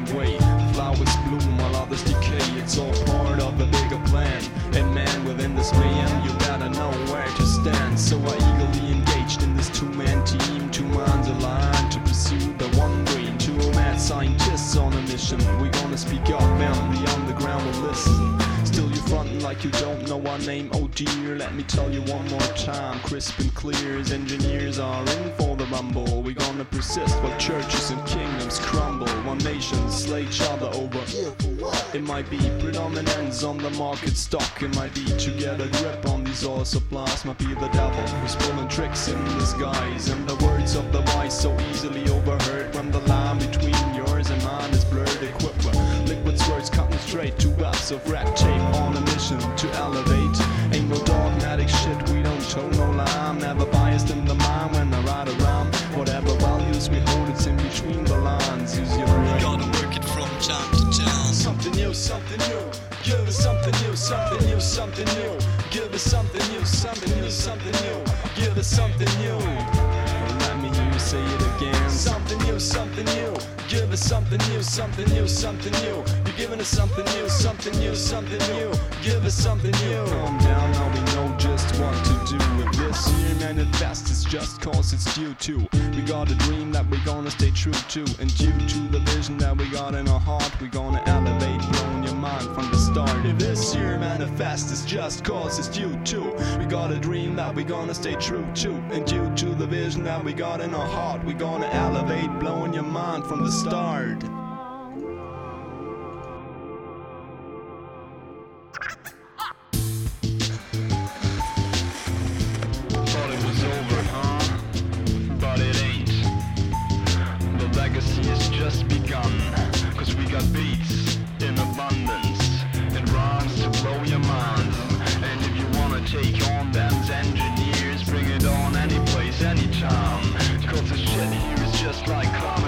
silent way. Flowers bloom while others decay. It's all part of the bigger plan. And man, within this mayhem, you better know where to stand. So I eagerly engaged in this two-man team. Two minds aligned to pursue the one dream. Two mad scientists on a mission. We're gonna speak up and the underground will listen. Still you frontin' like you don't know our name, oh dear. Let me tell you one more time, crisp and clear as engineers are in for the rumble. We're gonna persist while churches and kingdoms crumble. One nation slay each other over. It might be predominance on the market stock. It might be to get a grip on these oil supplies. Might be the devil who's pulling tricks in disguise. And the words of the wise so easily overheard. When the line between yours and mine is blurred. Equipped with liquid swords cutting straight to webs of red tape. On a mission to elevate. Ain't no dogmatic shit, we don't toe no line. Never biased in the mind when I ride around. Whatever values we hold, it's in between the lines. Use your brain. Gotta work it from time to time. Something new, something new. Give us something new, something new, something new. Give us something new, something new, something new. Give us something new. Let me hear you say it again. Something new, something new. Give us something new, something new, something new. You're giving us something new, something new, something new. Give us something new. Calm down, now we know just what to do with this year, man. Invest, it's just cause it's due to. We got a dream that we're gonna stay true to. And due to the vision that we got in our heart, we're gonna elevate, blowing your mind from the start. If this year manifest is just cause it's due to. We got a dream that we're gonna stay true to. And due to the vision that we got in our heart, we're gonna elevate, blowing your mind from the start. Thought it was over, huh? But it ain't. The legacy has just begun. Cause we got beats in abundance and rhymes to blow your mind. And if you wanna take on them's engineers, bring it on any place, anytime. Cause the shit here is just like cloud.